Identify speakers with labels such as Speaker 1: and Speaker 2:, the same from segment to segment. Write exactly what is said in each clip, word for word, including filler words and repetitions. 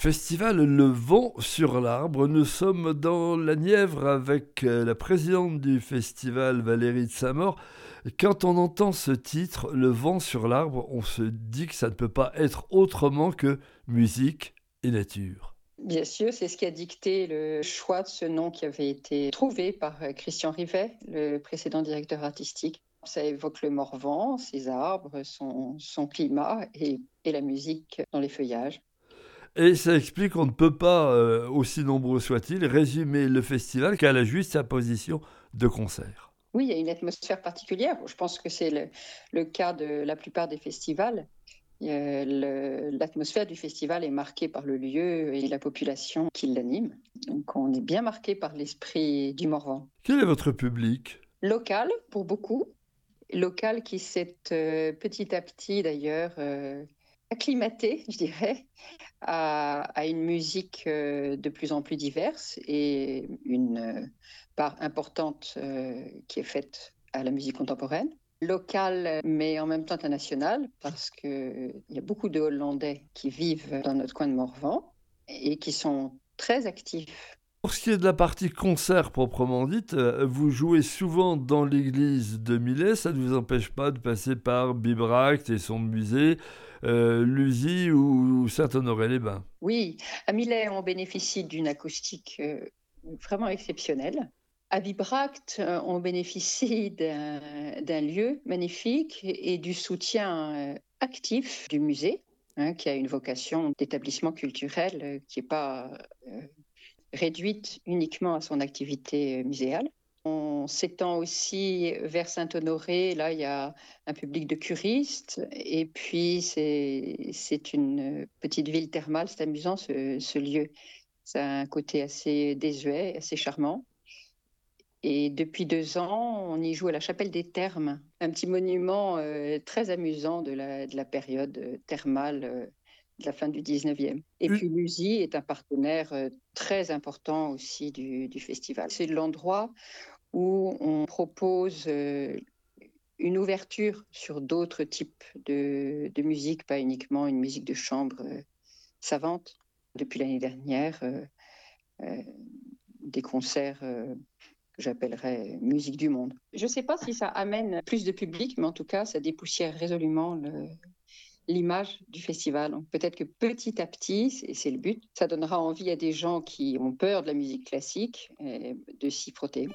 Speaker 1: Festival Le Vent sur l'Arbre. Nous sommes dans la Nièvre avec euh, la présidente du festival, Valérie de Saint-Maur. Quand on entend ce titre, Le Vent sur l'Arbre, on se dit que ça ne peut pas être autrement que musique et nature.
Speaker 2: Bien sûr, c'est ce qui a dicté le choix de ce nom qui avait été trouvé par Christian Rivet, le précédent directeur artistique. Ça évoque le Morvan, ses arbres, son, son climat et, et la musique dans les feuillages.
Speaker 1: Et ça explique qu'on ne peut pas, euh, aussi nombreux soient-ils, résumer le festival qu'à la juste sa position de concert.
Speaker 2: Oui, il y a une atmosphère particulière. Je pense que c'est le, le cas de la plupart des festivals. Euh, le, l'atmosphère du festival est marquée par le lieu et la population qui l'anime. Donc on est bien marqué par l'esprit du Morvan.
Speaker 1: Quel est votre public ?
Speaker 2: Local, pour beaucoup. Local qui s'est euh, petit à petit d'ailleurs euh, acclimaté, je dirais, à, à une musique euh, de plus en plus diverse et une euh, part importante euh, qui est faite à la musique contemporaine. Local, mais en même temps international, parce qu'il y a beaucoup de Hollandais qui vivent dans notre coin de Morvan et qui sont très actifs.
Speaker 1: Pour ce qui est de la partie concert proprement dite, euh, vous jouez souvent dans l'église de Millet, ça ne vous empêche pas de passer par Bibracte et son musée, euh, Lusy ou Saint-Honoré-les-Bains.
Speaker 2: Oui, à Millet, on bénéficie d'une acoustique euh, vraiment exceptionnelle. À Bibracte, euh, on bénéficie d'un, d'un lieu magnifique et, et du soutien euh, actif du musée, hein, qui a une vocation d'établissement culturel euh, qui n'est pas euh, réduite uniquement à son activité muséale. On s'étend aussi vers Saint-Honoré. Là, il y a un public de curistes. Et puis, c'est, c'est une petite ville thermale. C'est amusant, ce, ce lieu. Ça a un côté assez désuet, assez charmant. Et depuis deux ans, on y joue à la Chapelle des Thermes, un petit monument euh, très amusant de la, de la période euh, thermale euh, de la fin du dix-neuvième. Et
Speaker 1: U-
Speaker 2: puis Lusy est un partenaire euh, très important aussi du, du festival. C'est l'endroit où on propose euh, une ouverture sur d'autres types de, de musique, pas uniquement une musique de chambre euh, savante. Depuis l'année dernière, euh, euh, des concerts euh, que j'appellerais musique du monde. Je ne sais pas si ça amène plus de public, mais en tout cas, ça dépoussière résolument le, l'image du festival. Donc, peut-être que petit à petit, c'est, c'est le but, ça donnera envie à des gens qui ont peur de la musique classique euh, de s'y frotter.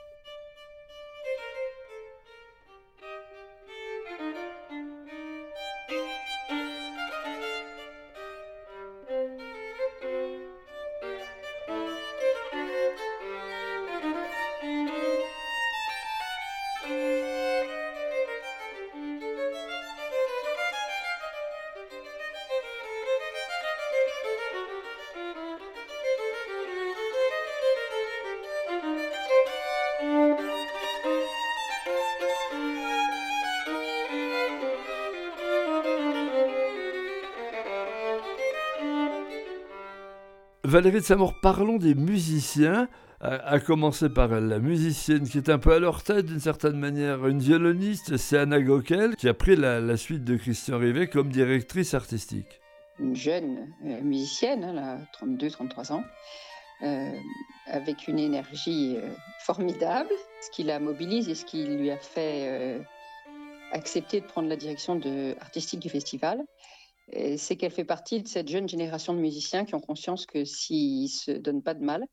Speaker 1: Valérie de Saint-Maur, parlons des musiciens, à, à commencer par elle, la musicienne qui est un peu à leur tête d'une certaine manière, une violoniste, c'est Anna Gockel, qui a pris la, la suite de Christian Rivet comme directrice artistique.
Speaker 2: Une jeune euh, musicienne, elle a trente-deux trente-trois ans, euh, avec une énergie euh, formidable, ce qui la mobilise et ce qui lui a fait euh, accepter de prendre la direction de, artistique du festival. Et c'est qu'elle fait partie de cette jeune génération de musiciens qui ont conscience que s'ils ne se donnent pas de mal,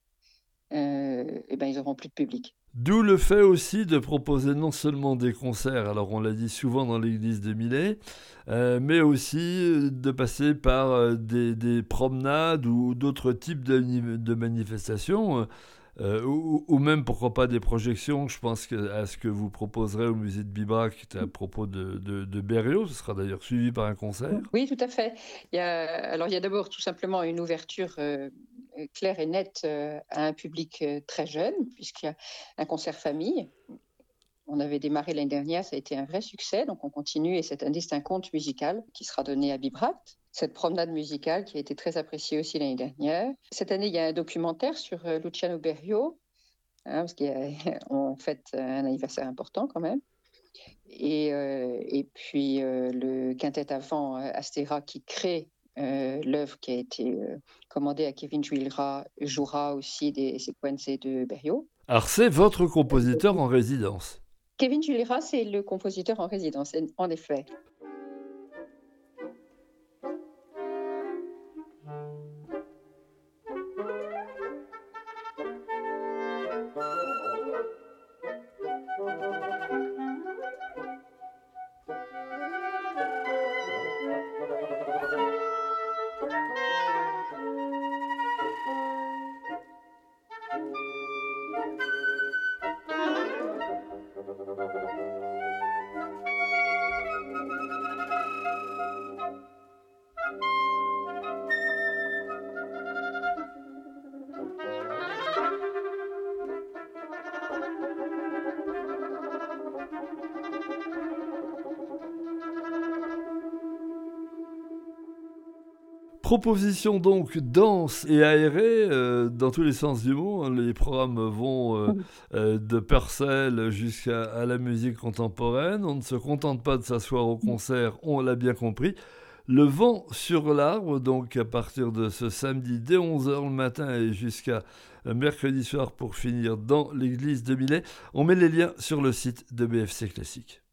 Speaker 2: euh, eh ben, ils n'auront plus de public.
Speaker 1: D'où le fait aussi de proposer non seulement des concerts, alors on l'a dit souvent dans l'église de Millet, euh, mais aussi de passer par euh, des, des promenades ou d'autres types de, de manifestations, euh, ou, ou même pourquoi pas des projections. Je pense que, à ce que vous proposerez au musée de Bibracte à propos de, de, de Berriot, ce sera d'ailleurs suivi par un concert.
Speaker 2: Oui, tout à fait. Il y a, alors, il y a d'abord tout simplement une ouverture euh, claire et nette euh, à un public euh, très jeune, puisqu'il y a un concert famille. On avait démarré l'année dernière, ça a été un vrai succès, donc on continue et c'est un distinct conte musical qui sera donné à Bibracte. Cette promenade musicale qui a été très appréciée aussi l'année dernière. Cette année, il y a un documentaire sur euh, Luciano Berio, hein, parce qu'on fête un anniversaire important quand même. Et, euh, et puis euh, le quintet avant euh, Astéra qui crée Euh, L'œuvre qui a été euh, commandée à Kevin Juilrat jouera aussi des sequenze de Berio.
Speaker 1: Alors, c'est votre compositeur en résidence.
Speaker 2: Kevin Juilrat, c'est le compositeur en résidence, en effet.
Speaker 1: Proposition donc dense et aérée euh, dans tous les sens du mot. Les programmes vont euh, euh, de Purcell jusqu'à à la musique contemporaine. On ne se contente pas de s'asseoir au concert, on l'a bien compris. Le vent sur l'arbre, donc à partir de ce samedi dès onze heures le matin et jusqu'à mercredi soir pour finir dans l'église de Millet. On met les liens sur le site de B F C Classique.